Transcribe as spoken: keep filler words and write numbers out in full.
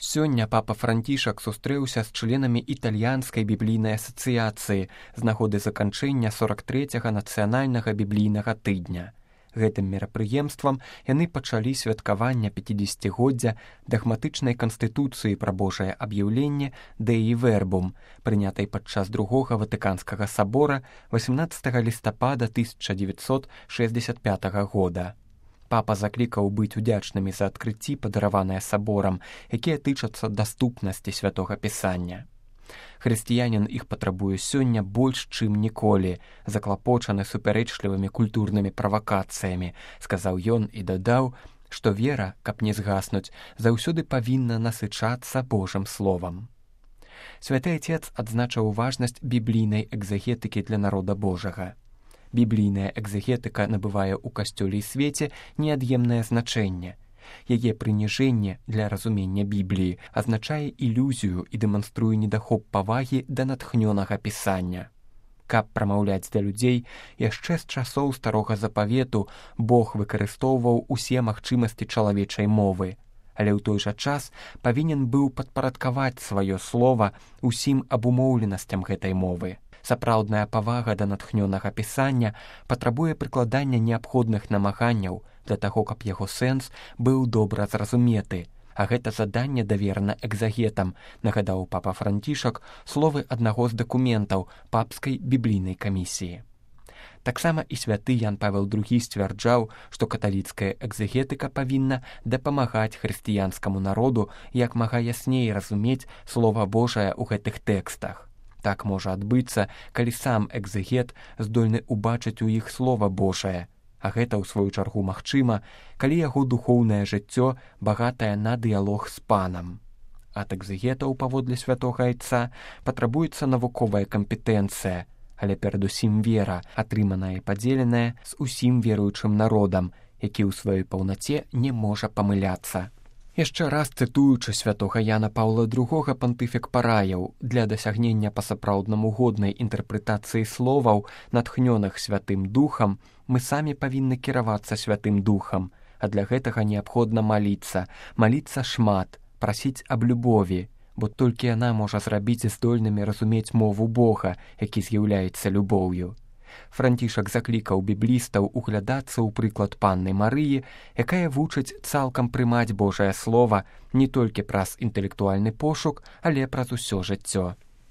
Сёння папа Францішак сустрэўся з членамі італьянскай біблійнай асацыяцыі з нагоды заканчэння сорак трэцяга нацыянальнага біблійнага тыдня. Гэтым мерапрыемствам яны пачалі святкаванне пяцідзесяцігоддзя дагматычнай канстытуцыі пра Божае аб'яўленне Деі Вербум, прынятай падчас другога Ватыканскага сабора васямнаццатага лістапада тысяча дзевяцьсот шэсцьдзесят пятага года. Папа заклікаў быць удзячнымі за адкрыцці, падараваныя саборам, якія тычацца даступнасці святога пісання. Хрысціянін іх патрабуе сёння больш, чым ніколі, заклапочаны супярэчлівымі культурнымі правакацыямі, сказаў ён і дадаў, што вера, каб не згаснуць, заўсёды павінна насычацца Божым словам. Святы Отец адзначыў важнасць біблійнай экзагетыкі для народа Божага. Біблійная экзагетыка набывае ў касцёле і свеце неад'емнае значэнне. Яе прыніжэнне для разумення Бібліі азначае ілюзію і дэманструе недахоп павагі да натхнёнага пісання. Каб прамаўляць да людзей, яшчэ з часоў старога запавету Бог выкарыстоўваў усе магчымасці чалавечай мовы, але ў той жа час павінен быў падпарадкаваць сваё слова усім абумоўленасцям гэтай мовы. Сапраўдная павага да натхнёнага пісання патрабуе прыкладання неабходных намаганняў для таго, каб яго сэнс быў добра зразуметы, а гэта заданне даверана экзагетам, нагадаў папа Францішак словы аднаго з дакументаў папскай біблійнай камісіі. Таксама і святы Ян Павел другі сцвярджаў, што каталіцкая экзагетыка павінна дапамагаць хрысціянскаму народу як мага ясней разумець Слова Божае ў гэтых тэкстах. Так можа адбыцца, калі сам экзагет здольны ўбачыць у іх Слова Божае, а гэта, ў сваю чаргу, магчыма, калі яго духоўнае жыццё багатае на дыялог з панам. Ад экзагетаў, паводле святога Айца, патрабуецца навуковая кампетэнцыя, але перадусім вера, атрыманая і падзеленая з усім веруючым народам, які ў сваёй паўнаце не можа памыляцца. Яшчэ раз цытуючы святога Яна Паўла другога, пантыфік параяў, для дасягнення па-сапраўднаму годнай інтэрпрэтацыі словаў, натхнёных Святым Духам, мы самі павінны кіравацца Святым Духам, а для гэтага неабходна маліцца, маліцца шмат, прасіць аб любові, бо толькі яна можа зрабіць здольнымі разумець мову Бога, які з'яўляецца любоўю. Францішак заклікаў біблістаў углядацца ў прыклад панны Марыі, якая вучыць цалкам прымаць Божае Слова не толькі праз інтэлектуальны пошук, але праз усё жыццё.